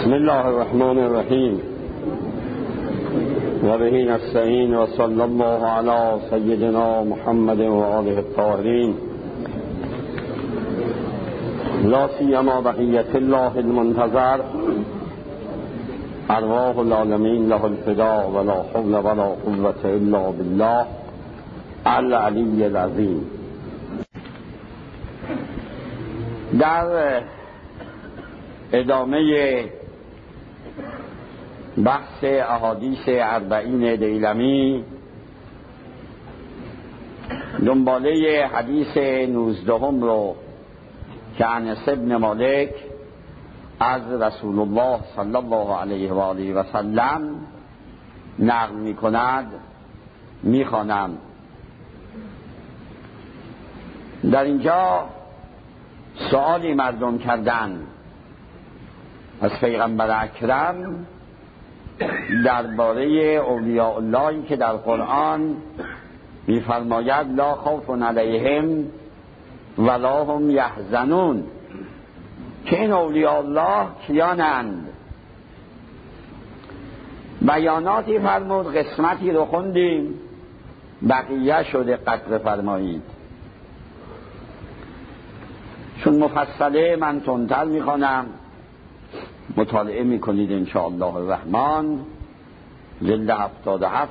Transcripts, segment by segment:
بسم الله الرحمن الرحیم و به نستعین و صلی الله علی سیدنا محمد و آله الطاهرین لا سیما بقیة الله المنتظر ارواح العالمین له الفداء ولا حول ولا قوة الا بالله العلی العظیم. در ادامه بحث احادیث اربعین دیلمی دنباله حدیث 19 رو که انس بن مالک از رسول الله صلی الله علیه و آله و سلم نقل می کند می خوانم. در اینجا سؤالی مردم کردند از پیغمبر اکرم درباره اولیاء اللهی که در قرآن می‌فرماید لا خوف علیهم ولا هم یحزنون، که این اولیاء الله کیانند؟ بیاناتی فرمود، قسمتی رو خوندیم، بقیه شده قدر فرمایید. چون مفصله من تندتر میخوانم، مطالعه میکنید انشاءالله الرحمن. جلد 77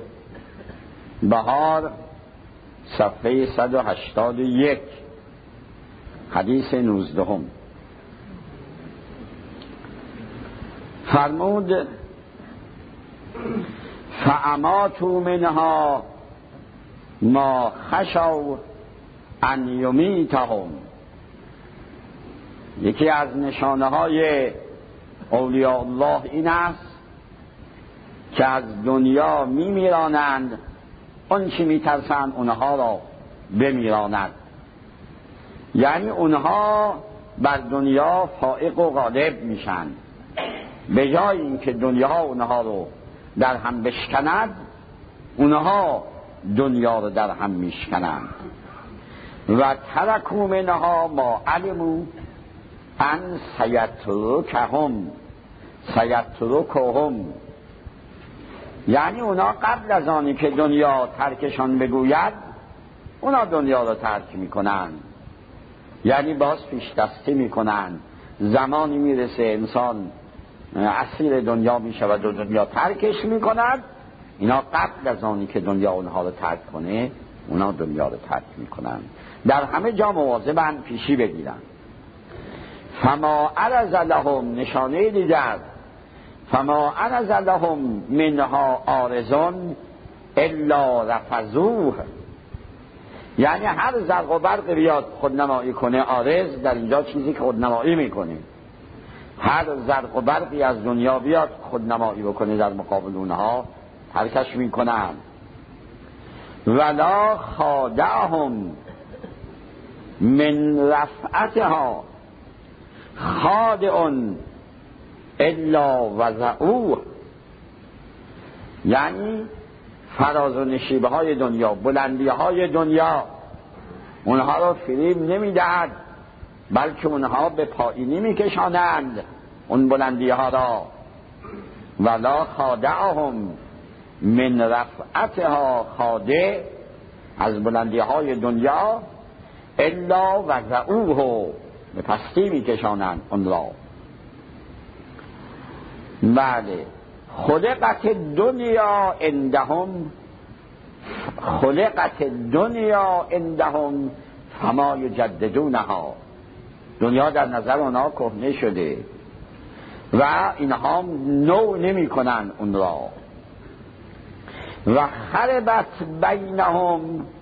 بهار صفحه 181 حدیث 19 فرمود فاماتوا منها ما خشوا ان یمیتهم. یکی از نشانه های اولیاء الله این است که از دنیا میمیرانند اون چی میترسند اونها را بمیراند، یعنی اونها بر دنیا فائق و غالب میشن. به جای اینکه دنیا اونها رو در هم بشکند، اونها دنیا رو در هم میشکنند. و ترکوا منها ما علموا ان سیترکهم، یعنی اونا قبل از آنی که دنیا ترکشان بگوید اونا دنیا رو ترک میکنن، یعنی باز پیش دستی میکنن. زمانی میرسه انسان اسیر دنیا میشود و دنیا ترکش میکند، اینا قبل از آنی که دنیا اونها رو ترک کنه اونا دنیا رو ترک میکنن. در همه جا مواظبن، پیشی بگیرن. فما عرض لهم، نشانه دیگر، فما عرض لهم منها عارضون الا رفضوه، یعنی هر زرق و برق بیاد خودنمایی کنه. عارض در اینجا چیزی که خودنمایی میکنه. هر زرق و برقی از دنیا بیاد خودنمایی بکنه در مقابل اونها ترکش میکنن. ولا خادعهم من رفعتها خادع الا وضعوه، یعنی فراز و نشیبه های دنیا، بلندی های دنیا اونها رو فریب نمیدهد، بلکه اونها به پایینی میکشانند اون بلندی ها را. ولا خادعهم من رفعتها، خادع از بلندی های دنیا، الا وضعوه، به پستی میکشانند اون را. بله، خلقت دنیا عندهم فما یجددونها، دنیا در نظر اونها کهنه شده و اینها نو نمی کنن اون را. و خربت بینهم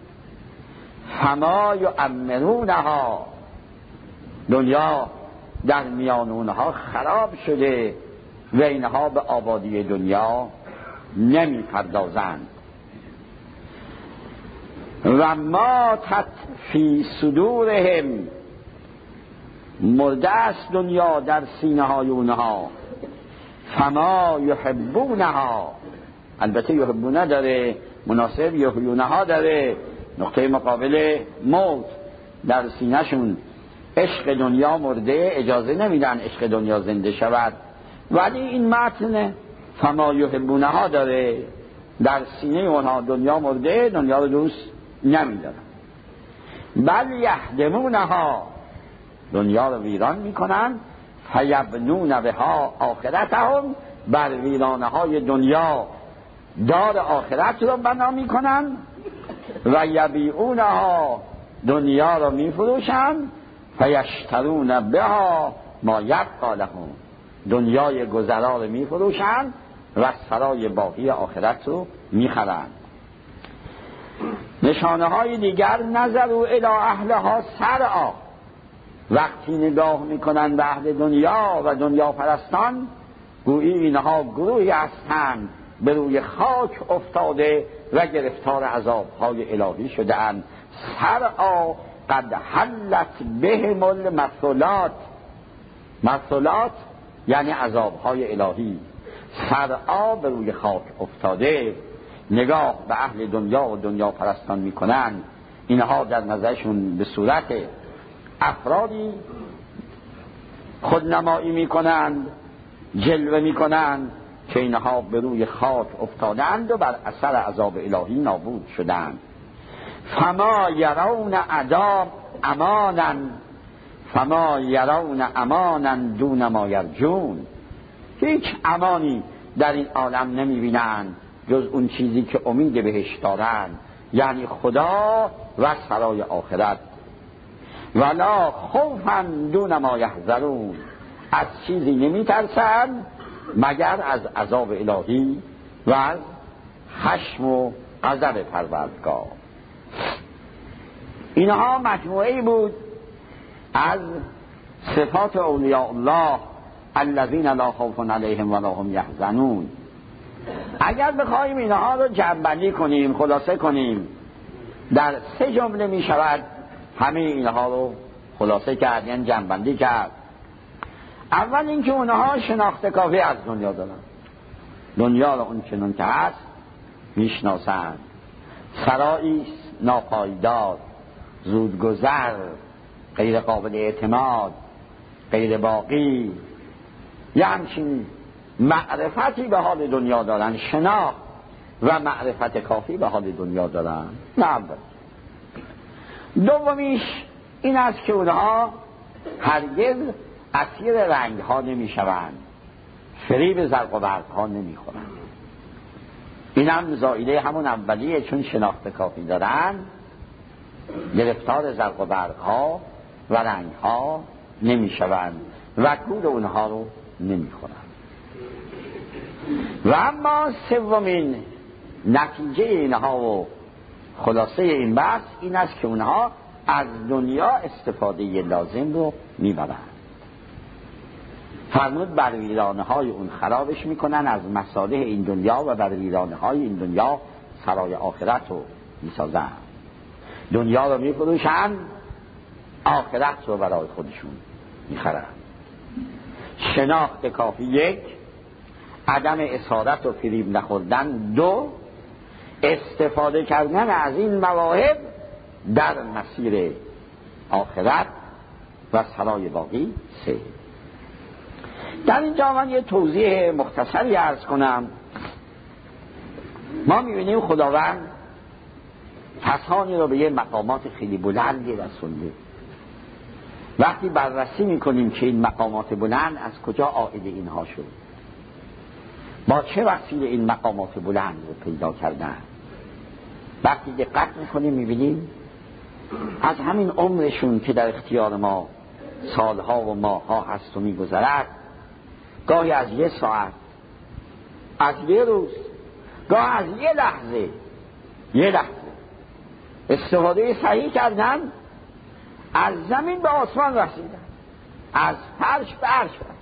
فما یعمرونها، دنیا در میان اونها خراب شده و اینها به آبادی دنیا نمی پردازند. و ماتت فی صدورهم، مرده است دنیا در سینه های اونها. فما یحبونها، البته یحبونه داره، مناسب یحیونها داره، نقطه مقابل موت در سینهشون. عشق دنیا مرده، اجازه نمیدن عشق دنیا زنده شود. ولی این متن فما یحبونها داره، در سینه اونها دنیا مرده، دنیا رو دوست نمیدارن. بل یهدمونها، دنیا رو ویران میکنن، فیبنون بها آخرتهم، بر ویرانه های دنیا دار آخرت رو بنا میکنن، و یبیعونها، دنیا رو میفروشن، فیشترون بها ما یبقی لهم، دنیای گذرا رو میفروشن و سرای باقی آخرت رو میخرن. نشانه های دیگر، نظروا الی اهلها سرعا، وقتی نگاه میکنن به اهل دنیا و دنیا پرستان، گویی اینها گروهی هستند به روی خاک افتاده و گرفتار عذابهای الهی شده اند. سرعا قد حلت بهم المثلات، مثلات یعنی عذابهای الهی. سرعا به روی خاک افتاده، نگاه به اهل دنیا و دنیا پرستان میکنن، اینها در نظرشون به صورت افرادی خودنمایی میکنند، جلوه میکنند که اینها به روی خاک افتادند و بر اثر عذاب الهی نابود شدند. فما یرون عذاب امانا، فما یرون امانا دون ما یرجون، هیچ امانی در این عالم نمیبینند جز اون چیزی که امید بهش دارند، یعنی خدا و سرای آخرت. ولا خوفا دون ما یحذرون، از چیزی نمیترسند مگر از عذاب الهی و از خشم و غضب پروردگار. اینها مجموعه‌ای بود از صفات اولیاء الله الذین لا خوف علیهم ولا هم یحزنون. اگر بخوایم اینها رو جمع‌بندی کنیم، خلاصه کنیم، در 3 جمله می شود همه اینها رو خلاصه کرد، یعنی جمع‌بندی کرد. اول اینکه اونها شناخت کافی از دنیا دارن، دنیا رو اون چنان که هست میشناسند، سرایی ناپایدار، زودگذر، غیر قابل اعتماد، غیر باقی، یه همچین معرفتی به حال دنیا دارن، شناخت و معرفت کافی به حال دنیا دارن. نه اول. دومیش این است که اونها هرگز اسیر رنگ ها نمی شوند، فریب زرق و برق ها نمی خورند. این هم زائده همون اولیه، چون شناخت کافی دارن گرفتار زرق و برق ها و رنگ ها نمی شوند و گول اونها رو نمی خورند. و اما سومین نتیجه اینها و خلاصه این بحث این است که اونها از دنیا استفاده لازم رو میبرند. فرمود بر ویرانه های اون خرابش میکنن، از مصالح این دنیا و بر ویرانه های این دنیا سرای آخرت رو میسازن. دنیا رو میفروشن، آخرت رو برای خودشون میخرن. شناخت کافی 1، عدم اسارت و فریب نخوردن 2، استفاده کردن از این مواهب در مسیر آخرت و سرای باقی 3. در اینجا من یه توضیح مختصری عرض کنم. ما میبینیم خداوند کسانی رو به یه مقامات خیلی بلندی رسونده. وقتی بررسی میکنیم که این مقامات بلند از کجا عائد اینها شد، با چه وسیله این مقامات بلند رو پیدا کردن، وقتی دقت میکنیم میبینیم از همین عمرشون که در اختیار ما سالها و ماهها هست و میگذرد، گاهی از 1 ساعت، از 1 روز، گاهی از 1 لحظه استفاده صحیح کردن، از زمین به آسمان رسیدن، از فرش به عرش رسیدن.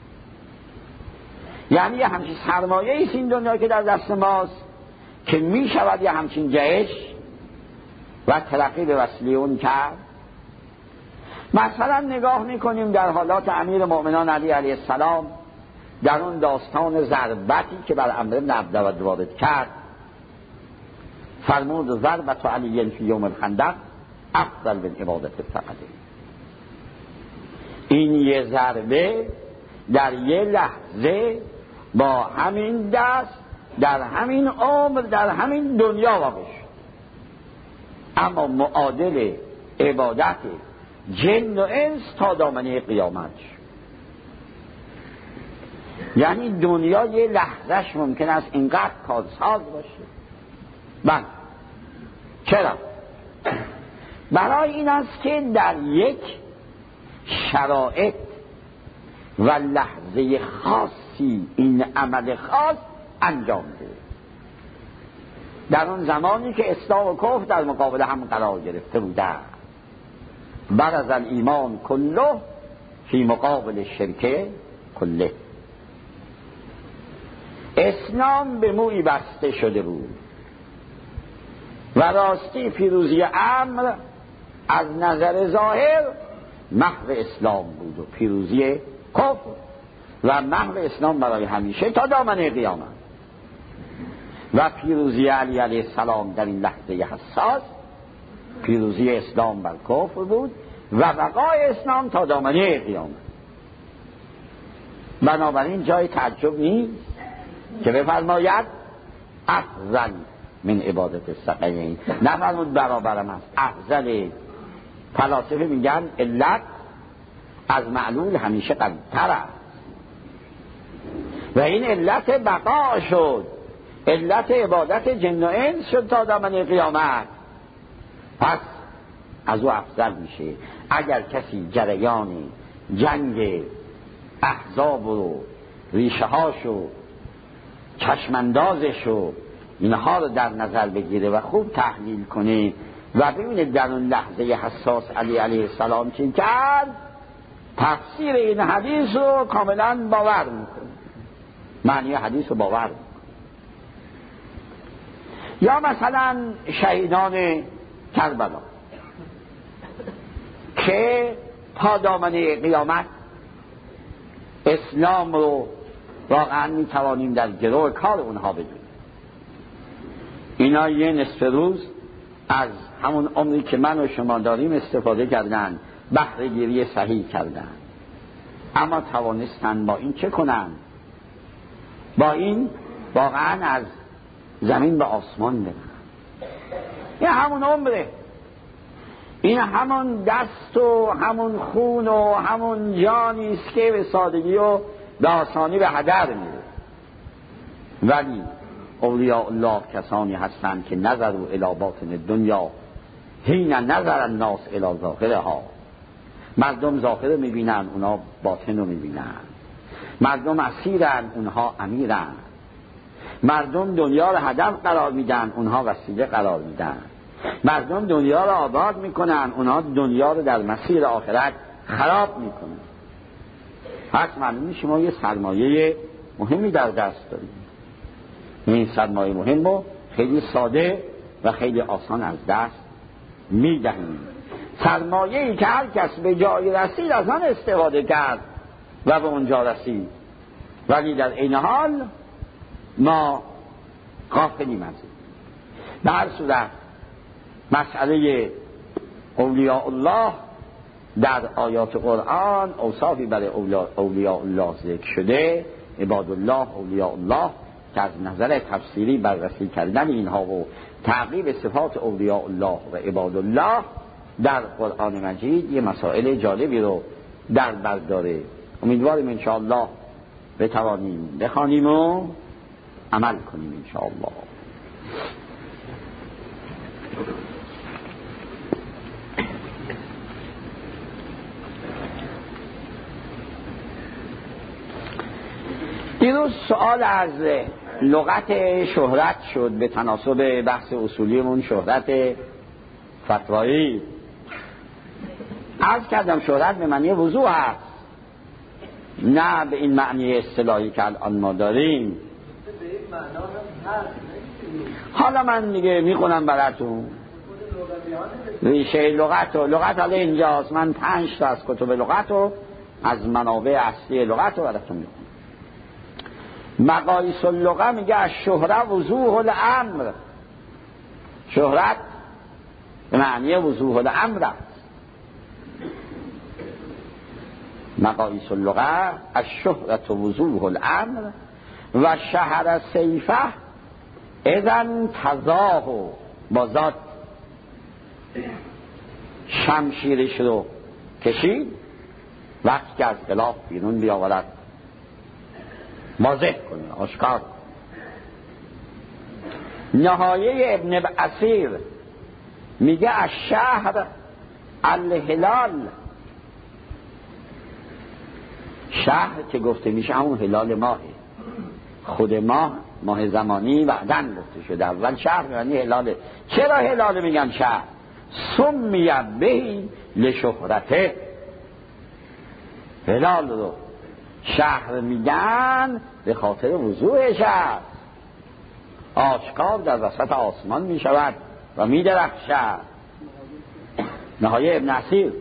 یعنی یه همچین سرمایه ایست این دنیا که در دست ماست که می شود یه همچین جهش و ترقی به وسیله اون کرد. مثلا نگاه میکنیم در حالات امیر مؤمنان علی علیه السلام، در اون داستان ضربتی که بر عمرو بن عبدود وارد کرد، فرمود ضربت علی فی یوم الخندق افضل من عبادت فقط. این یه ضربه در یه لحظه با همین دست در همین عمر در همین دنیا واقع شد. اما معادل عبادت جن و انس تا دامنه قیامت شد. یعنی دنیا یه لحظهش ممکن است اینقدر کارساز باشه. بله. چرا؟ برای این است که در یک شرایط و لحظه خاصی این عمل خاص انجام ده. در اون زمانی که اسلام و کفر در مقابل هم قرار گرفته بودند، برز الایمان کله فی مقابل شرک کله. اسلام به مویی بسته شده بود و راستی پیروزی امر از نظر ظاهر محو اسلام بود و پیروزی کفر و محو اسلام برای همیشه تا دامنه قیامت. و پیروزی علی علیه السلام در این لحظه حساس پیروزی اسلام بر کفر بود و بقای اسلام تا دامنه قیامت. بنابراین جای تعجب نیست که بفرماید افضل من عبادت الثقلین. نفرمود برابرم است. افضل فلاسفه میگن علت از معلول همیشه قوی‌تر است و این علت بقا شد، علت عبادت جن و انس شد تا دامنه قیامت. پس از او افضل میشه. اگر کسی جریان جنگ احزاب و ریشه هاشو چشماندازشو اینها رو در نظر بگیره و خوب تحلیل کنه و ببینه در اون لحظه حساس علی علیه السلام چی کرد، تفسیر این حدیث رو کاملا باور میکنه، معنی حدیث رو باور میکنه. یا مثلا شهیدان کربلا که تا دامنه قیامت اسلام رو واقعا میتوانیم در گروه کار اونها بدونیم. اینا یه نصف روز از همون عمری که من و شما داریم استفاده کردن، بهره گیری صحیح کردن، اما توانستن با این چه کنن؟ با این واقعا از زمین به آسمان برن. این همون عمره، این همون دست و همون خون و همون جانی است که به سادگی و به آسانی به هدر میره. ولی اولیاء الله کسانی هستند که نظروا الی باطن دنیا حین نظر الناس الی ظاهرها. مردم ظاهر میبینن، اونا باطن رو میبینن. مردم اسیرن، اونها امیرن. مردم دنیا رو هدف قرار میدن، اونها وسیله قرار میدن. مردم دنیا رو آباد میکنن، اونها دنیا رو در مسیر آخرت خراب میکنن. پس معلومه شما یه سرمایه مهمی در دست دارید. این سرمایه مهم رو خیلی ساده و خیلی آسان از دست میدهیم. سرمایه‌ای که هر کس به جای رسید از آن استفاده کرد و به اونجا رسید، ولی در این حال ما غافلیم از این. به هر صورت مسئله اولیاء الله در آیات قرآن اوصافی برای اولیاء الله ذکر شده. عباد الله، اولیاء الله، که از نظر تفسیری بررسی کردن اینها و تعقیب صفات اولیاء الله و عباد الله در قرآن مجید یه مسائل جالبی رو در بر داره. امیدواریم انشاءالله بتوانیم بخوانیم و عمل کنیم انشاءالله. دیروز سؤال از لغت شهرت شد به تناسب بحث اصولیمون شهرت فتوایی. عرض کردم شهرت به معنی وضوح هست، نه به این معنی اصطلاحی که الان ما داریم. حالا من دیگه میخونم براتون ریشه لغت حالا اینجاست. من 5 تا از کتب لغت و از منابع اصلی لغت رو براتون میخونم. مقایس اللغه میگه از شهره وضوح الامر. شهرت به معنی وضوح الامر است. مقاییس اللغه الشهرة وضوح الامر و شهر سیفه اذن تزاه با ذات شمشیرش رو کشید وقتی که از خلاف بیرون بیاورد، واضح کنه، آشکار. نهایه ابن اسیر میگه الشهر الهلال، شهر که گفته میشه همون هلال ماهه، خود ماه زمانی بعدن گفته شده، اول شهر یعنی هلاله. چرا هلال میگن شهر؟ سمی بهی لشهرته، هلال رو شهر میگن به خاطر وضوحش است، آشکار در وسط آسمان میشود و میدرخشد. نهایه ابن اسیر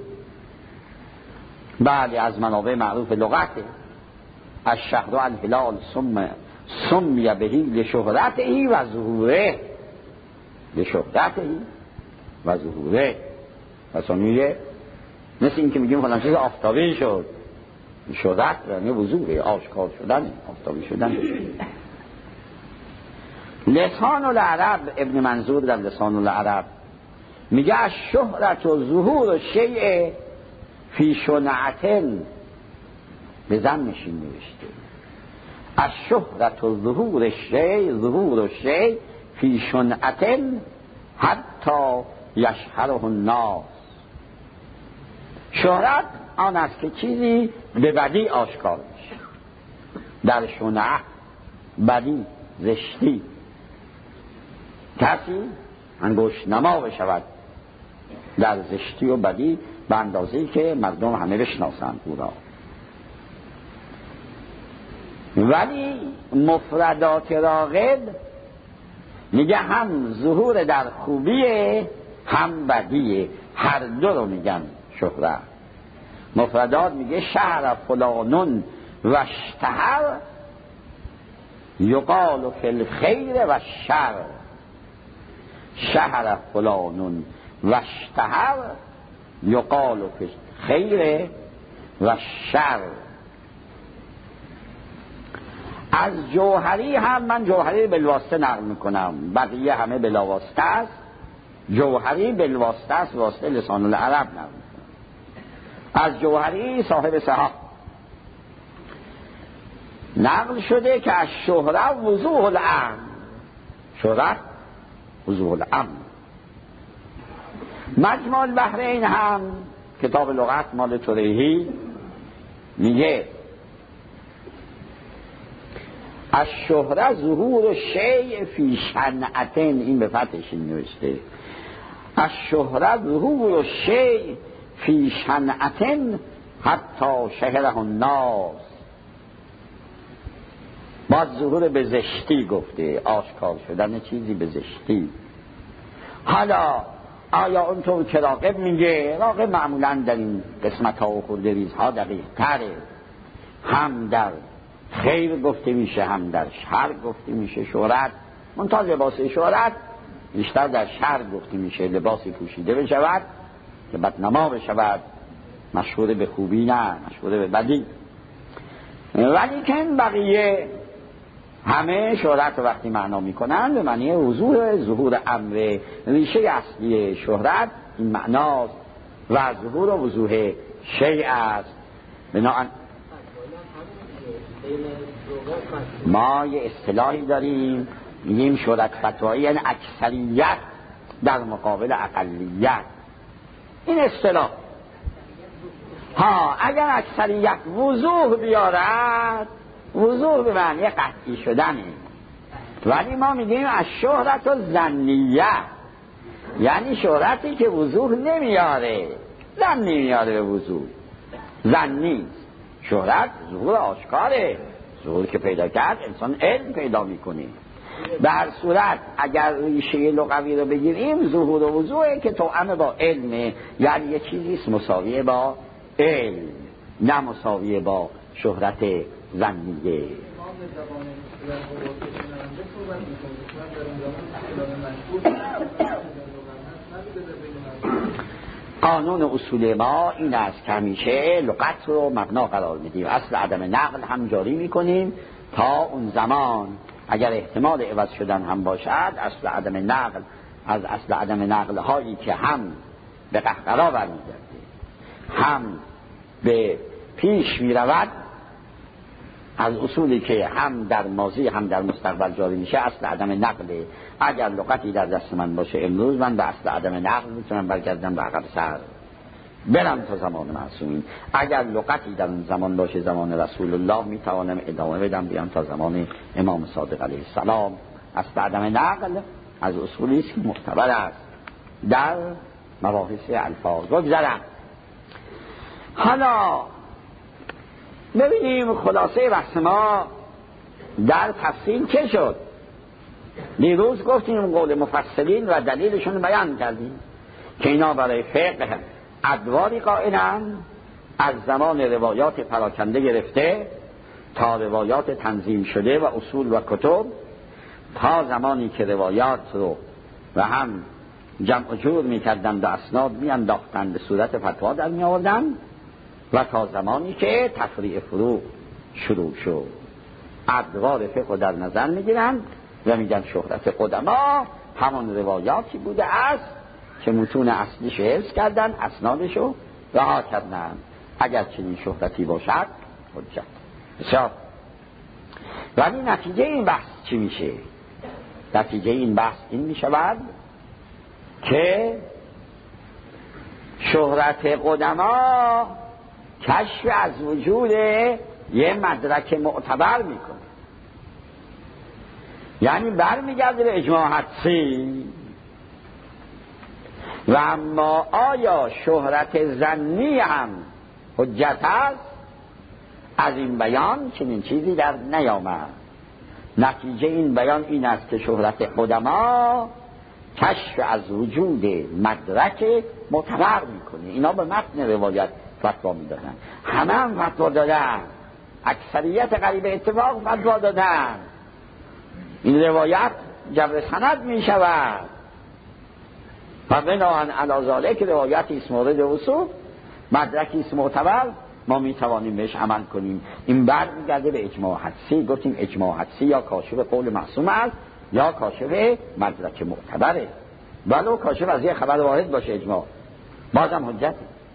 بعد از منابع معروف لغته الشهر الهلال سمی بهی لشهرته و ظهوره، لشهرته و ظهوره. مثلا میگه مثل این که میگیم فلان چیز آفتابی شد، شهرت یعنی وضوح، آشکار شدن، آفتابی شدن. لسان العرب، ابن منظور در لسان العرب میگه الشهرت و ظهور شیء فی شنعتن، به ضم‌نشین نوشته الشهرت و ظهور شیء فی شنعتن حتی یشهره الناس. شهرت آن است که چیزی به بدی آشکار میشه، در شنع بدی، زشتی، کسی انگشت نما بشود در زشتی و بدی به اندازه‌ای که مردم همه بشناسند او را. ولی مفردات راغب میگه هم ظهور در خوبیه هم بدیه، هر دو رو میگن شهرت. مفردات میگه شهر فلانون و اشتهر یقال فی الخیر و شر، شهر فلانون و اشتهر یقال فی الخیر و شر. از جوهری هم، من جوهری بالواسطه نقل میکنم، بقیه همه بلاواسطه است، جوهری بالواسطه است، واسطه لسان العرب نقل میکنم. از جوهری صاحب صحاح نقل شده که از شهرت وضوح الامر، شهرت وضوح الامر. مجمع البحرین هم کتاب لغت مال توریحی میگه از شهرت ظهور شیء فی شنعتن، این به فتحش نوشته از شهرت ظهور شیء فی شنعتن حتی شهره الناس. باز ظهور به زشتی گفته، آشکار شدن چیزی به زشتی. حالا آیا اونطور که راغب میگه، راغب معمولا در این قسمت ها و خورده ریزها دقیق تره، هم در خیر گفته میشه هم در شر گفته میشه. شهرت منتها لباس شهرت بیشتر در شر گفته میشه، لباسی پوشیده بشود که بدنما بشود، مشهور به خوبی نه، مشهور به بدی. ولی که بقیه همه شهرت رو وقتی معنا میکنن به معنی وضوح، ظهور امر. ریشه اصلی شهرت این معناست و ظهور و وضوح شیء است. بنابراین ما یه اصطلاحی داریم میگیم شهرت فتوایی، یعنی اکثریت در مقابل اقلیت. این اصطلاح اگر اکثریت وضوح بیارد، وضوح به معنی قطعی شدنه، ولی ما میگیم از شهرت و ظنیه، یعنی شهرتی که وضوح نمیاره، ظنی میاره به وضوح، ظنی. شهرت ظهور آشکاره، ظهور که پیدا کرد انسان علم پیدا میکنه. به هر صورت اگر ریشه لغوی رو بگیریم، ظهور و وضوحه که توأم با علمه، یعنی یه چیزیست مساویه با علم، نه مساویه با شهرت ظنیه. قانون اصول ما این است که همیشه لغت رو مبنا قرار میدیم، اصل عدم نقل هم جاری میکنیم تا اون زمان اگر احتمال عوض شدن هم باشد، اصل عدم نقل از اصل عدم نقل هایی که هم به قهقرا برمیگرده هم به پیش میرود، از اصولی که هم در ماضی هم در مستقبل جاری میشه اصل عدم نقله. اگر لغتی در دست من باشه امروز، من به اصل عدم نقل میتونم برگردم به عقب سر برم تا زمان معصومین. اگر لغتی در اون زمان باشه زمان رسول الله، میتوانم ادامه بدم بیام تا زمان امام صادق علیه السلام. اصل عدم نقل از اصولی است که معتبر است در مباحث الفاظ. بگذرم حالا ببینیم خلاصه بحث ما در تفصیل چه شد. دیروز گفتیم قول مفسرین و دلیلشون بیان کردیم که اینا برای فقه ادواری قائلند، از زمان روایات پراکنده گرفته تا روایات تنظیم شده و اصول و کتب، تا زمانی که روایات رو و هم جمع جور میکردند و اسناد میانداختند به صورت فتوا در میآوردند، و تا زمانی که تفریع فروع شروع شد. ادوار فقه در نظر میگیرند و میگن شهرت قدما همون روایاتی بوده است که متون اصلیش حفظ کردن، اسنادشو رها کردن. اگر چنین شهرتی باشد حجت. بسیار. ولی نتیجه این بحث چی میشه؟ نتیجه این بحث این میشود که شهرت قدما کشف از وجود یه مدرک معتبر میکنه، یعنی برمیگرده به اجماع حدسی. و اما آیا شهرت ظنی هم حجت است؟ از این بیان چنین چیزی در نیامد. نتیجه این بیان این است که شهرت قدما کشف از وجود مدرک معتبر میکنه. اینا به متن روایت فتوا میدادن، همه هم فتوا دادن، اکثریت قریب اتفاق فتوا دادن. این روایت جبر سند میشود و بناهن علی ذالک روایتی است مورد اصول، مدرکی است معتبر، ما میتوانیم بهش عمل کنیم. این برمیگرده به اجماع حدسی. گفتیم اجماع حدسی یا کاشف قول معصوم است یا کاشف مدرک معتبره. ولو کاشف از یه خبر واحد باشه اجماع بازم حجت.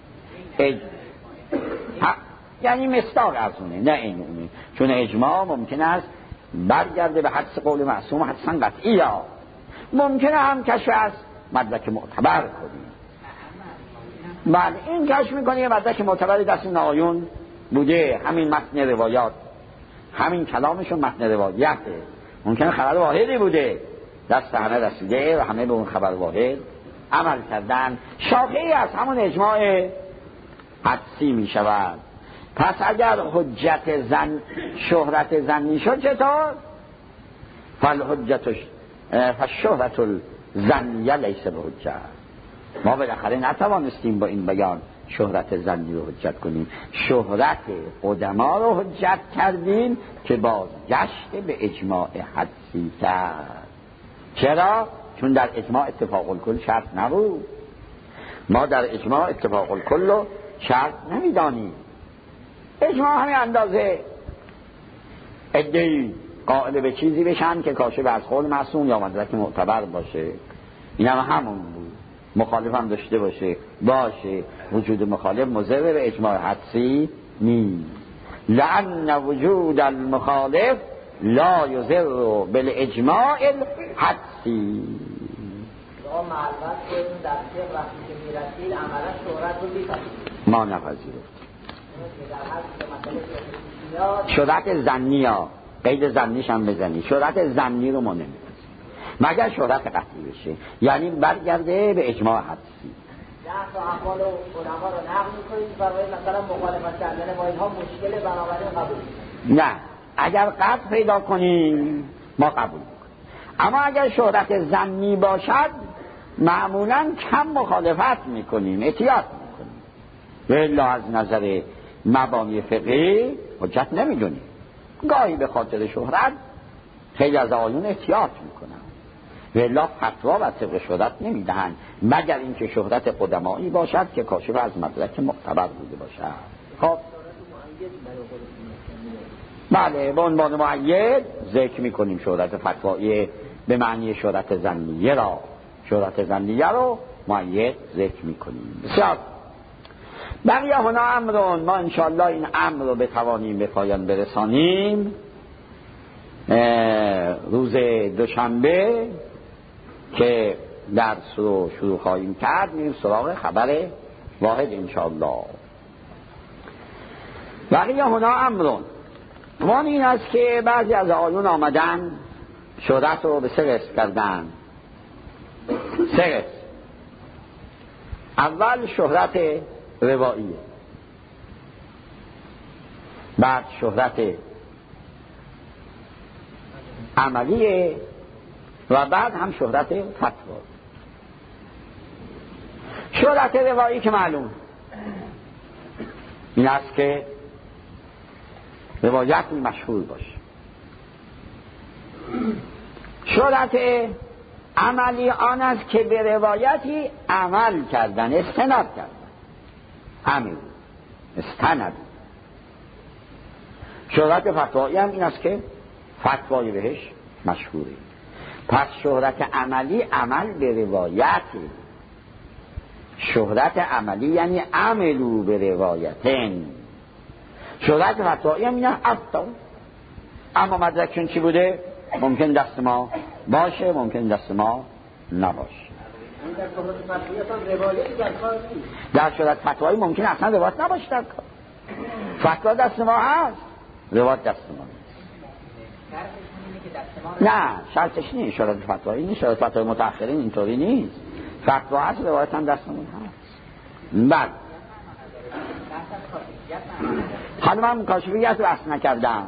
یعنی مصداق ارزونه نه اینونه، چون اجماع ممکن است برگرده به حدس قول معصوم حدساً قطعی، یا ممکنه هم کشف از مدرک معتبر کنیم. بعد این کشف میکنه مدرک معتبر دست نایون بوده، همین متن روایات، همین کلامشون متن روایته، ممکنه خبر واحدی بوده دست همه رسیده و همه به اون خبر واحد عمل کردن، شاخه‌ای از همون اجماع حدسی میشود. پس اگر حجت شهرت ظنی شد چطور؟ فالشهرت الظنیه لیس بحجت. ما بالاخره نتوانستیم با این بیان شهرت ظنی رو حجت کنیم، شهرت قدما رو حجت کردیم که بازگشت به اجماع حدسی کرد. چرا؟ چون در اجماع اتفاق الکل شرط نبود. ما در اجماع اتفاق الکل رو شرط نمیدانیم. اجماع همین اندازه ادعی قائل به چیزی بشن که کاشف از قول معصوم یا مدرک معتبر باشه، این همون بود. مخالف هم داشته باشه وجود مخالف مضر به اجماع حدسی نیست. لأن وجود المخالف لا یضر بالاجماع الحدسی. معلومات کنیم در فقه وقتی که میرسید عملا شهرت رو بی‌پذیریم. ما نپذیرفتیم. شهرت ظنی ها قید ظنیش هم بزنی، شهرت ظنی رو ما نمیپذیریم مگر شهرت قطعی بشه، یعنی برگرده به اجماع حدسی. ده تا اقوال علما رو نقل می‌کنید برای مثلا مخالفت کردن با اینها مشکل بنابراین قبول نه، اگر قطع پیدا کنیم ما قبول می‌کنیم. اما اگر شهرت ظنی باشد معمولاً کم مخالفت می‌کنیم، احتیاط می‌کنیم، الا از نظر مبانی فقهی حجت نمی‌دونیم. گاهی به خاطر شهرت خیلی از آیون احتیاط می‌کنن، ولی فتوا و طبق شهرت نمیدهند مگر اینکه شهرت قدمایی باشد که کاشف از مدرک معتبر بوده باشد. خب بله، به عنوان معید ذکر میکنیم شهرت فتوایی به معنی شهرت ظنیه را، شهرت ظنیه رو معید ذکر میکنیم. بسیار بقیه هنا امرون، ما انشاءالله این امر رو بتوانیم به پایان برسانیم روز دوشنبه که درس رو شروع خواهیم کرد. میریم سراغ خبر واحد انشاءالله. بقیه هنا امرون، وان این است که بعضی از آیون آمدن شهرت رو به سه قسم کردن. سه قسم. اول شهرت رواییه، بعد شهرت عملیه و بعد هم شهرت فتوا. شهرت روایی که معلوم این است که روایت مشهور باشه. شهرت عملی آن است که به روایتی عمل کردن، استناد کردن، همین استند. شهرت فتوایی هم این است که فتوایی بهش مشهوره. پس شهرت عملی عمل به روایتی، شهرت عملی یعنی عملو به روایتن. شهرت فتوایی هم این افتاد، اما مدرکشون چی بوده؟ ممکن دست ما باشه، ممکن دست ما نباشه. در شهرت فتوایی ممکن اصلا روایت نباشه در کار. فتوا دست ما هست، روایت دست ما نه. شرطش نیست شهرت فتوایی نیست. شهرت فتوایی متأخرین اینطوری نیست. فتوا هست، روایت هم دستمون هست. بعد حالا من کاشفیت رو اصل نکردم،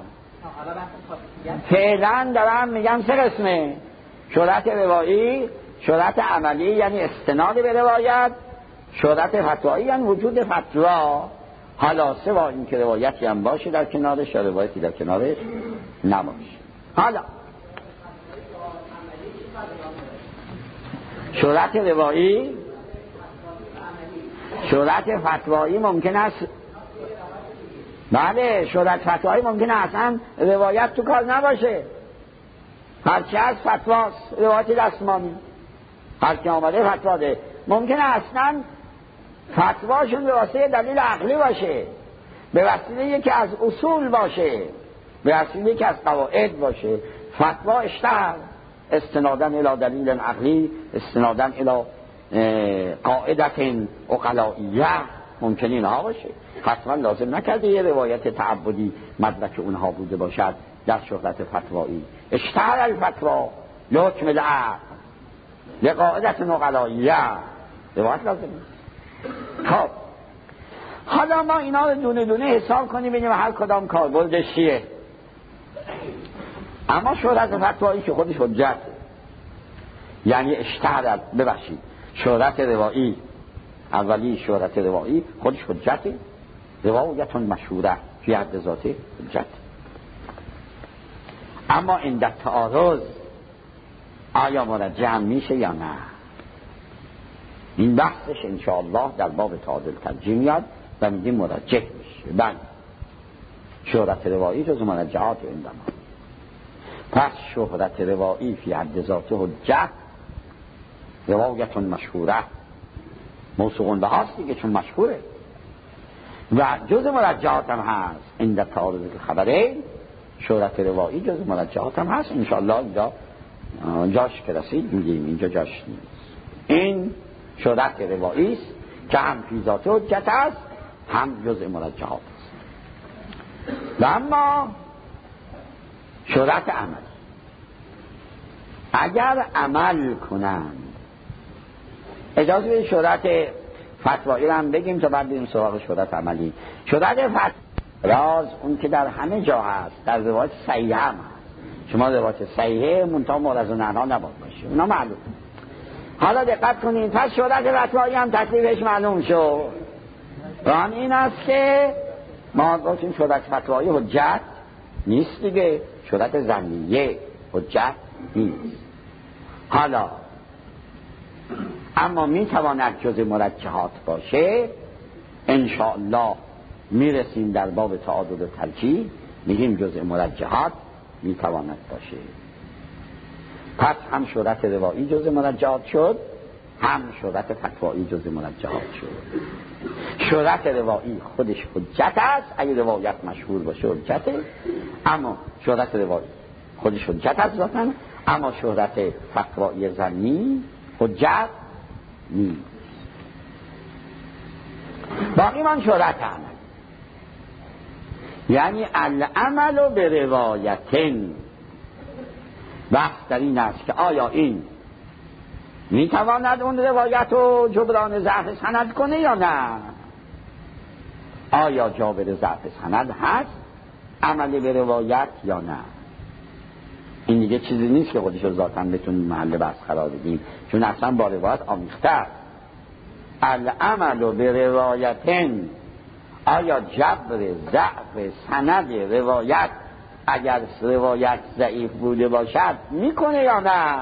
فعلا دارم میگم سه قسمه: شهرت روایی، شهرت عملی یعنی استناد به روایت، شهرت فتوایی یعنی وجود فتوا، حالا سوا این که روایتی هم باشه در کنارش یا روایتی در کنارش نباشه. حالا شهرت روایی، شهرت فتوایی ممکن است، بله شهرت فتوایی ممکن است اصلا روایت تو کار نباشه، هرچی از فتواست، روایتی دستمانی هرچی آمده فتواده. ممکن اصلا فتواشون به واسطه دلیل عقلی باشه، به وسیله یکی از اصول باشه، به وسیله یکی از قواعد باشه. فتوا اشتهر استنادن الی دلیل عقلی، استنادن الی قاعدت عقلائیه، ممکن اینها باشه. حتما لازم نکرده یه روایت تعبدی مدرک اونها بوده باشد. در شهرت فتوایی اشتهر الفتوا لحکم العقل لقاعدت عقلائیه، روایت لازم نیست. خب حالا ما اینا رو دونه دونه حساب کنیم ببینیم هر کدام کاربردش چیه. اما شهرت فتوایی که خودش حجت، یعنی اشتهر، ببخشید شهرت روایی اولی، شهرت روایی خودش حجته، روایتون مشهوره فی حد ذاته حجت. اما این در تعارض آیا مرجح میشه یا نه؟ این بحثش انشاءالله در باب تعادل ترجیح میاد و میگیم مرجح میشه. بله شهرت روایی جز مرجحات این دمان. پس شهرت روایی فی حد ذاته حجت، روایتون مشهوره، موثوق به هاست دیگه چون مشهوره، و جز مرجحات هم هست. این در تعارض خبره شهرت روایی جز مرجحات هم هست. انشاءالله اینجا جاش که رسید میگیم، اینجا جاش نیست. این شهرت روایی است که هم فی ذات حجت است هم جز مرجحات است. و اما شهرت عمل، اگر عمل کنند، اجازه بدید شهرت فتوایی رو هم بگیم تا بعد بریم سراغ شهرت عملی. شهرت فتوایی راز اون که در همه جا هست، در روایت صحیحه هم هست. شما روایت صحیحه منتها مورز و نهنا نباید باشه، اونا معلوم. حالا دقت کنید، پس شهرت فتوایی هم تکلیفش معلوم شد و هم این است که ما گفتیم شهرت فتوایی حجت نیست دیگه، شهرت ظنیه حجت نیست. حالا اما میتواند جز مرجحات باشه، انشاءالله میرسیم در باب تعادل و ترجیح، میگیم جز مرجحات میتواند باشه. پس هم شهرت روایی جز مرجحات شد، هم شهرت فتوایی جز مرجحات شد. شهرت روایی خودش حجت است، اگه روایت مشهور باشه حجته، اما شهرت روایی خودش حجت است ذاتاً، اما شهرت فتوایی ظنی حجت نیست. باقی من شهرت عمل، یعنی العمل به روایتن. بحث در این است که آیا این میتواند اون روایت رو جبران ضعف سند کنه یا نه؟ آیا جابر ضعف سند هست عمل به روایت یا نه؟ این دیگه چیزی نیست که خودش رو ذاتاً بتونیم محل بحث قرار بدیم، چون اصلا با روایت آمیخته است. العمل به روایتن، آیا جبر ضعف سند روایت اگر روایت ضعیف بوده باشد میکنه یا نه؟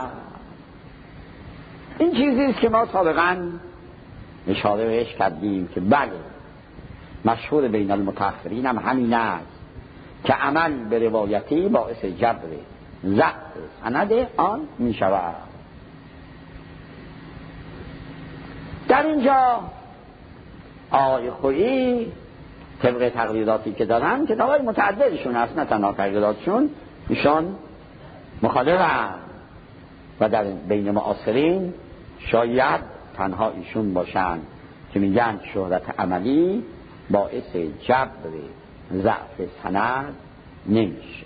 این چیزیست که ما سابقا اشاره بهش کردیم که بله مشهور بین المتأخرین هم همین است که عمل به روایتی باعث جبر ضعف سند آن می شود. در اینجا آقای خویی طبق تقریراتی که دارن، کتابای متعددشون هست نه تنها تقریراتشون، ایشان مخالفن و در بین معاصرین شاید تنها ایشون باشن که میگن شهرت عملی باعث جبر ضعف سند نمیشه.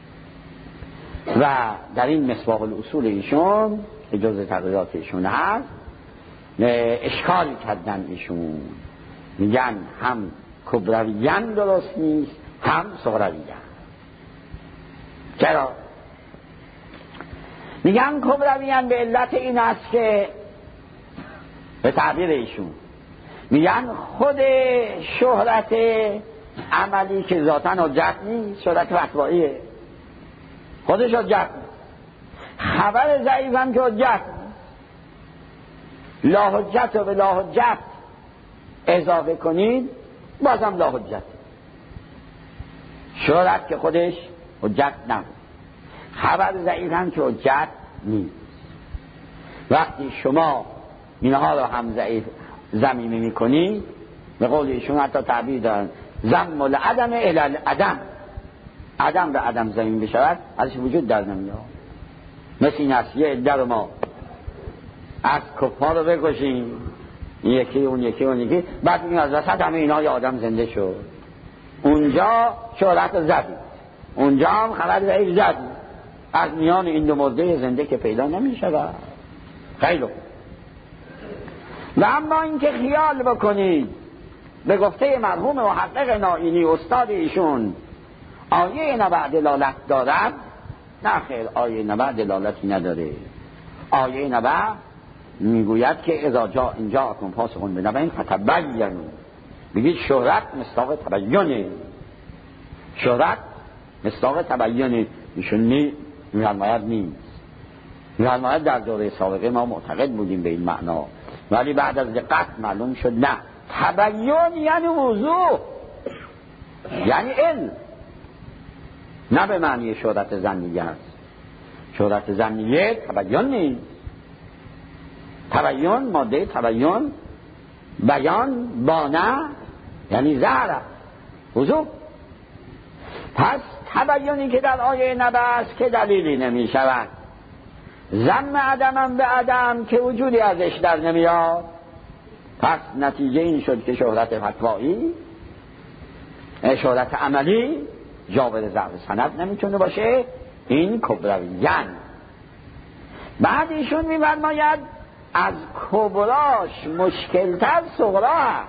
و در این مصباح الاصول ایشون که جز تقریرات ایشون هست اشکال کردن ایشون، میگن هم کبرویان درست نیست هم صغرویان. چرا؟ میگن کبرویان به علت این است که به تعبیر ایشون میگن خود شهرت عملی که ذاتاً حجت نیست، شهرت فتواییه، خودش حجت نیست. خبر ضعیف هم که حجت نیست، لا حجت و به لا حجت اضافه کنید بازم لا حجت. شهرت که خودش حجت نبود، خبر ضعیف هم که حجت نیست. وقتی شما اینها رو هم ضعیف ضمیمه میکنید، به قول ایشون حتی تعبیر دارن ضم العدم الی العدم، عدم به عدم ضمیم بشود ازش وجود در نمیاد. مثل این است یه عده رو ما از کفار رو بکشیم، یکی اون یکی اون یکی، بعد این از وسط همه اینا یه آدم زنده شد، اونجا شهرت زدید، اونجا هم خبر ضعیف زدید، از میان این دو مرده زنده که پیدا نمی شود. خیلی و اما این که خیال بکنید به گفته مرحوم محقق نائینی استاد ایشون آیه نبع دلالت دارد، نه خیر، آیه نبع دلالتی نداره. آیه نبع میگوید که اذا جا اینجا اکن فاسقون بنبأ فتبینوا، بگید شهرت مصداق تبینه، شهرت مصداق تبینه. ایشون می‌فرماید نیست، می‌فرماید در دوره سابقه ما معتقد بودیم به این معنا، ولی بعد از دقت معلوم شد نه، تبین یعنی وضوح، یعنی علم، نه به معنی شهرت ظنیه است. شهرت ظنیه تبین نیست. تبین ماده تبین بیان بانه یعنی ظهر وضوح. پس تبینی که در آیه نبع است که دلیلی نمی شود، ضم عدمم به عدم که وجودی ازش در نمیاد. پس نتیجه این شد که شهرت فتوایی، شهرت عملی جابر ضعف سند نمیتونه باشه. این کبرویان. بعد ایشون می‌فرماید از کبراش مشکلتر صغرا است.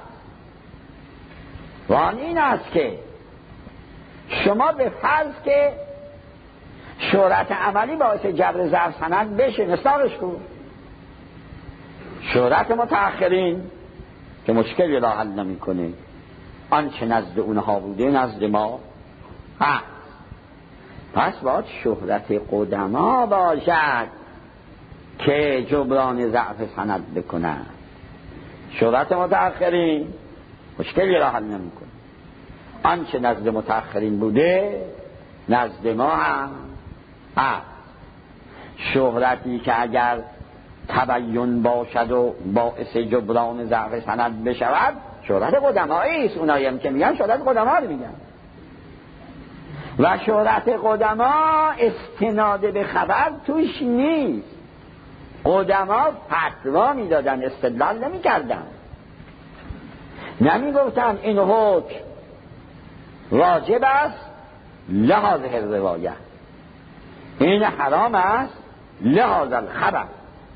و این است که شما به فرض که شهرت عملی باعث جبر ضعف سند بشه، مصداقش کن. شهرت متأخرین که مشکلی را حل نمی‌کنه، آنچه نزد اونها بوده نزد ما هست. پس باید شهرت قدما باشد که جبران ضعف سند بکنن. شهرت متأخرین مشکلی را حل نمیکنه. آنچه نزد متأخرین بوده نزد ما هم هست. شهرتی که اگر تبیین باشد و باعث جبران ضعف سند بشود شهرت قدمایی است. اونایی هم که میگن شهرت قدما رو میگن. و شهرت قدما استناد به خبر توش نیست. قدما فتوا میدادن، استدلال نمیکردن. نمیگفتن این حکم واجب است لحاظ روایت، این حرام است لحاظ الخبر.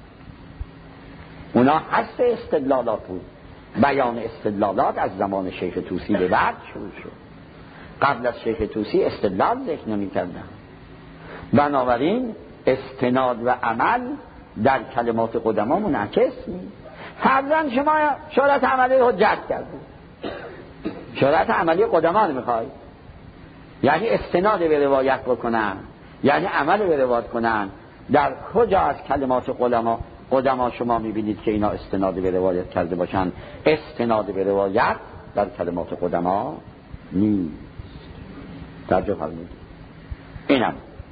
اونا حس استدلالات بود. بیان استدلالات از زمان شیخ طوسی به بعد شروع شد. قبل از شیخ طوسی استدلال ذکر نمی کردن. بنابراین استناد و عمل در کلمات قدما منعکس نیست. فرضاً شما شهرت عملی حجت کردید، شهرت عملی قدما رو میخواید، یعنی استناد به روایت بکنن، یعنی عمل به روایت کنن. در کجا از کلمات قدما شما میبینید که اینا استناد به روایت کرده باشن؟ استناد به روایت در کلمات قدما نیست. توجه فرمایید. اینم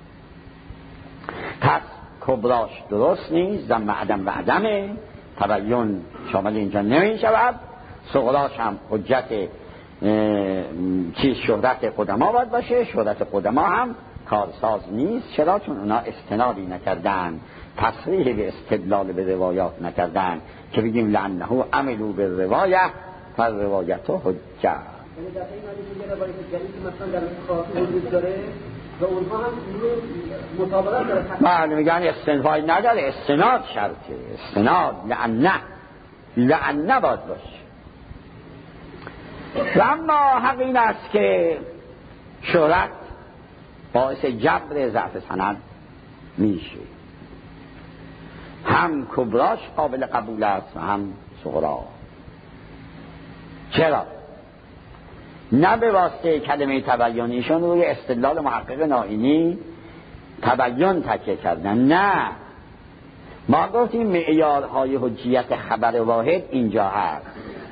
پس کبراش درست نیست، ذم عدم و عدمه، تبیین شامل اینجا نمی شود. صغراش هم حجت شهرت قدما باید باشه. شهرت قدما هم کارساز نیست. چرا؟ چون اونا استنادی نکردن، تصریح به استدلال به روایات نکردن که بگیم لعنه عملو به روایت فر روایت و حجت. و اونها هم مطابقت داره. بله میگن استنفای نداره، استناد شرطه. استناد لعنه باید باشه. و اما حق این است که شهرت باعث جبر ضعف سند میشه. هم کبراش قابل قبول است و هم صغرا. چرا؟ نه به واسطه کلمه تبیینیشون روی استدلال محقق نائینی تبیین تکیه کردن. نه، ما گفتیم معیارهای حجیت خبر واحد اینجا هست.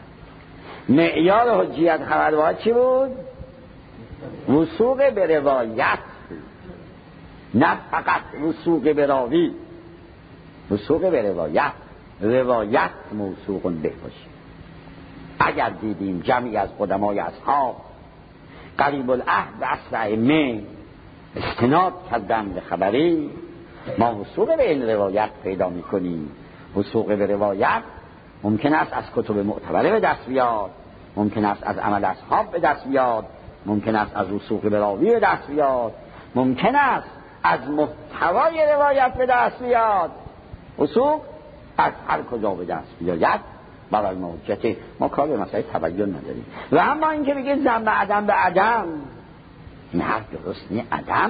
معیار حجیت خبر واحد چی بود؟ وثوق به روایت، نه فقط وثوق به راوی. وثوق به روایت موثوق به باشه. اگر دیدیم جمعی از قدمای اصحاب قریب العهد و اصل ائمه استناد کردن به خبری، ما وثوق به این روایت پیدا میکنیم. وثوق به روایت ممکن است از کتب معتبره به دست بیاد، ممکن است از عمل اصحاب به دست بیاد، ممکن است از وثوق به راوی به دست بیاد، ممکن است از محتوای روایت به دست بیاد. وثوق از هر کجا به دست بیاید برای موجته. ما کار به مسئله تبیین نداریم. و اما این که بگید ذم عدم به عدم، این حرف درست نیست. عدم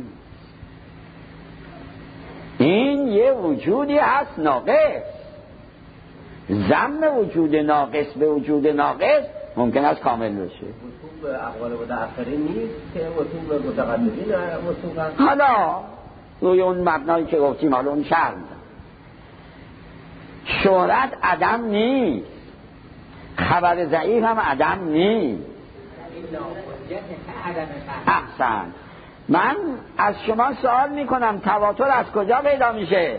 این یه وجودی هست ناقص. ذم وجود ناقص به وجود ناقص ممکن است کامل بشه. وصول به اقوال متأخرین نیست که وصول به متقدمین وصول هست. حالا روی اون مبنایی که گفتیم حالا اون شرح میدم. شهرت عدم نیست، خبر ضعیف هم عدم نیست. احسن. من از شما سوال میکنم تواتر از کجا پیدا میشه؟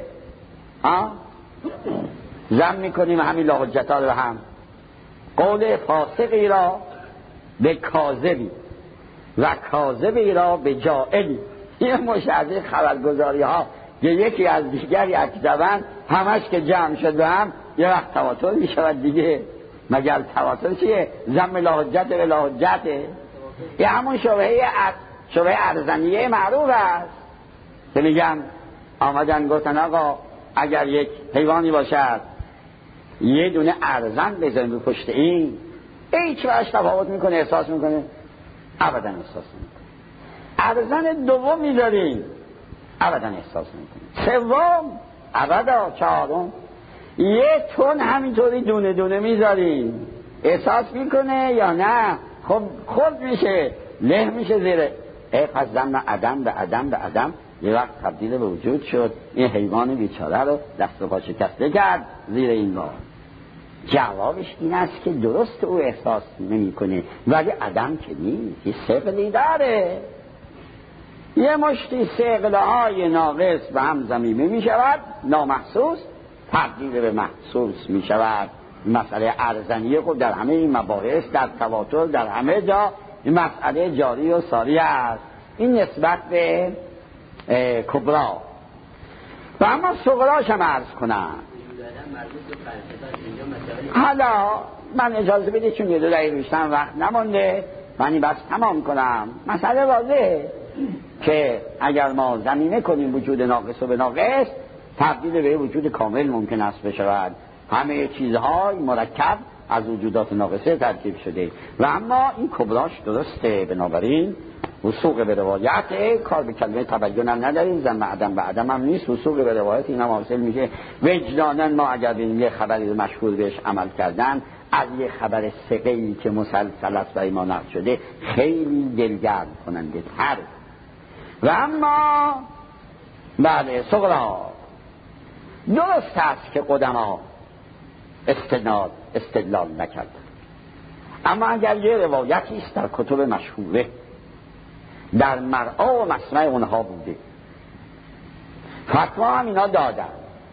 ضم میکنیم همین لا حجت ها رو هم. قول فاسقی را به کاذبی و کاذبی را به جائلی. این مشاهده خبرگزاری ها یکی از دیگری اکتبن همش که جمع شد به هم یه وقت تواتر میشود دیگه. مگر تواتر چیه؟ ضم لا حجت به لا حجته. یه همون شبهه ارزنیه معروف است که میگم آمدن گفتن آقا اگر یک حیوانی باشد یه دونه ارزن بزنیم رو پشت این هیچ وقت تفاوت میکنه احساس میکنه؟ ابدا احساس نمیکنه. ارزن دوم میذاریم ابدا احساس نمیکنه. سوم ابدا. چهارم یه تون همینطوری دونه دونه میذاریم احساس میکنه یا نه؟ خب خود میشه له میشه زیره. پس ضم عدم به عدم به عدم یه وقت تبدیل به وجود شد، این حیوان بیچاره رو دست و پا شکسته کرد زیر این بار. جوابش این است که درست او احساس نمی‌کنه، ولی عدم که نیست، یه ثقلی داره. یه مشتی ثقل‌های ناقص به هم ضمیمه می شود، نامحسوس تبدیل به محسوس می شود. مسئله ارزنی خود در همه این مباحث، در تواتر، در همه جا این مسئله جاری و ساری است. این نسبت به کبرا. و اما صغراش هم عرض کنم. حالا من اجازه بدید چون یه دو دقیقه بیشتر وقت نمانده، من این بس تمام کنم. مسئله واضحه که اگر ما ضمیمه کنیم وجود ناقص و به ناقص، تبدیل به وجود کامل ممکن است بشود. همه چیزهای مرکب از وجودات ناقصه ترکیب شده و اما این کبراش درسته. بنابراین وثوق به روایت، کار به کلمه تبین هم نداریم، ضم عدم به عدم هم نیست، وثوق به روایت این هم حاصل میشه. وجدانن ما اگر بینیم یه خبری مشهور بهش عمل کردن، از یه خبر ثقه‌ای که مسلسل است برای ما نقل شده خیلی دلگرم کننده تر. و اما بله صغرا درست است که قدما استدلال نکرد، اما اگر یه روایتی است در کتب مشهوره در مرعا و مسمع اونها بوده، فتوا هم اینا دادن،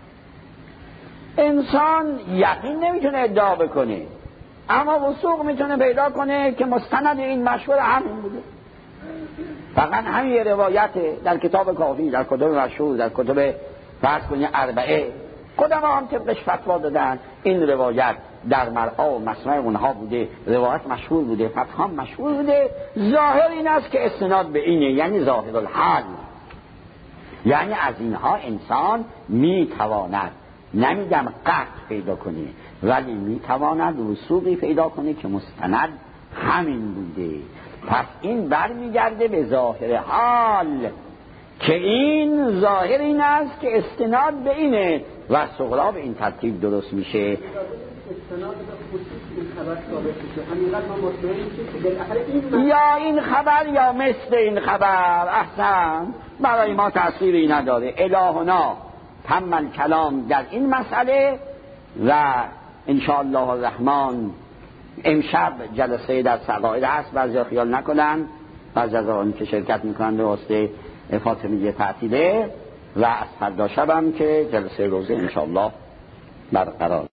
انسان یقین نمیتونه ادعا بکنه اما وثوق میتونه پیدا کنه که مستند این مشهور همین بوده. فقط همین روایت در کتاب کافی، در کتب مشهور، در کتب فرض کنید اربعه، قدما هم طبقش فتوا دادن این روایت در مرعا و مسمع اونها بوده، روایت مشهور بوده، فتوا هم مشهور بوده. ظاهر این است که استناد به اینه، یعنی ظاهر الحال، یعنی از اینها انسان میتواند، نمیگم قطع پیدا کنه، ولی میتواند وثوقی پیدا کنه که مستند همین بوده. پس این برمیگرده به ظاهر حال که این ظاهر این است که استناد به اینه و صغرا به این ترتیب درست میشه. یا این خبر یا مثل این خبر، احسن، برای ما تأثیری نداره. الهنا تم الکلام در این مسئله و انشاءالله الرحمن امشب جلسه در سقائد هست، بعضی خیال نکنن، بعضی از آن که شرکت میکنن به واسطه فاطمیه تعطیله و از فردا شب هم که جلسه روزه انشاءالله برقرار.